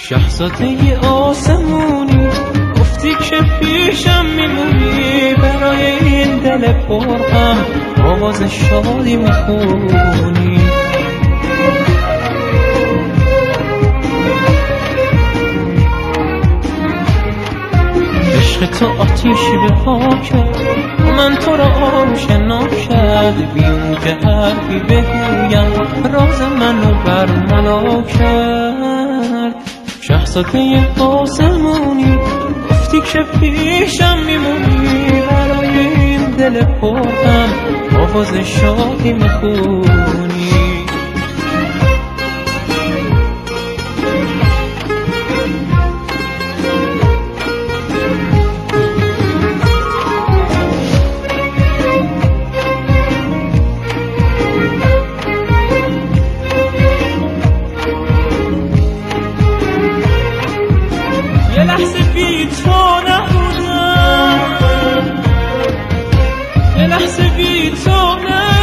شهزاده آسمونی گفتی که پیشم میمونی، برای این دل پرغم آواز شادی میخونی. عشق تو آتیشی به پا کرد، من تو را آشنا کرد، بی اون که حرفی بگویم راز منو برملا کرد. شهزاده آسمونی گفتی که پیشم میمونی، برای این دل پرغم آواز شادی میخونی. یه لحظه بی تو نبودم، یه لحظه بی تو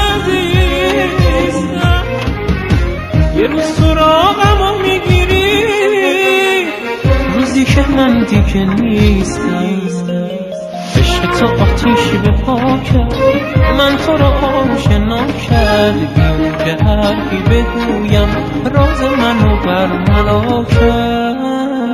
ندیستم، یه روز سراغمو میگیری، روزی که من دیگه نیستم. عشق تو آتیشی به پا کرد، من تو را آشنا کرد، بیم که حرفی بگویم راز منو برملا کرد.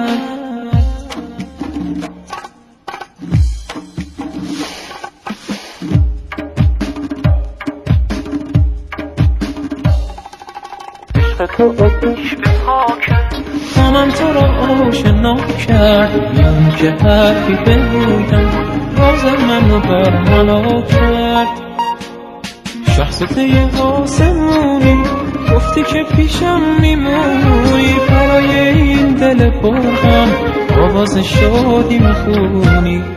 تو آتیش به پا کرد، من تو را آشنا کرد، بیم که حرفی بگویم راز منو برملا کرد. شهزاده آسمونی گفتی که پیشم میمونی، برای این دل پرغم آواز شادی میخونی.